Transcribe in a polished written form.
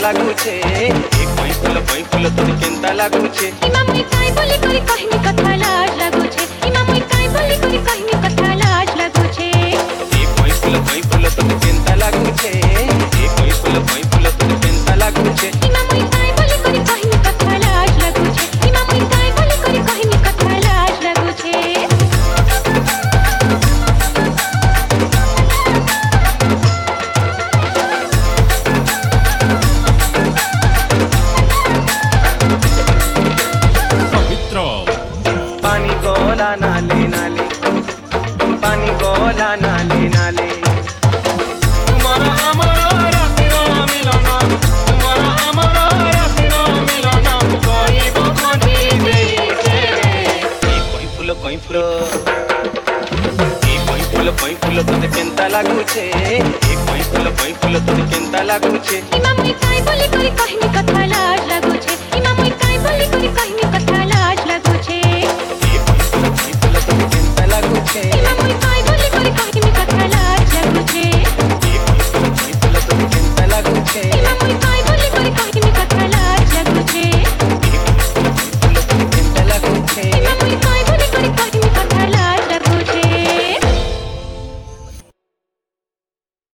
ଲାଗୁଛେ ଏ କଇଁ ଫୁଲ ତୋତେ କେନ୍ତା ଲାଗୁଛେ ଇମା ମୁଇ କାଇ ବୋଲି କରି କହିନି କଥା ଲାଜ ଲାଗୁଛେ ଇମା ମୁଇ କାଇ ବୋଲି କରି କହିନି କଥା ଲାଜ ଲାଗୁଛେ ଏ କଇଁ ଫୁଲ ତୋତେ କେନ୍ତା ଲାଗୁଛେ ଏ କଇଁ ଫୁଲ ତୋତେ କେନ୍ତା ଲାଗୁଛେ ଇମା ମୁଇ କାଇ ବୋଲି କରି କହିନି କଥା ଲାଜ ଲାଗୁଛେ ଇମା ମୁଇ କାଇ ବୋଲି କରି କହିନି କଥା ଲାଜ ଲାଗୁଛେ पानी गोला नाले नाले पानी गोला नाले नाले तुम्हारा हमारा रातिरो मिलन तुम्हारा हमारा रातिरो मिलन कोई बखनी देखे ए कहीं फूल तोते केंता लागुछे ए कहीं फूल तोते केंता लागुछे इमा मुई काई बोली करी कहनी